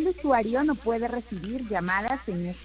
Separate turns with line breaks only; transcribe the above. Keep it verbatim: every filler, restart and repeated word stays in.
El usuario no puede recibir llamadas en este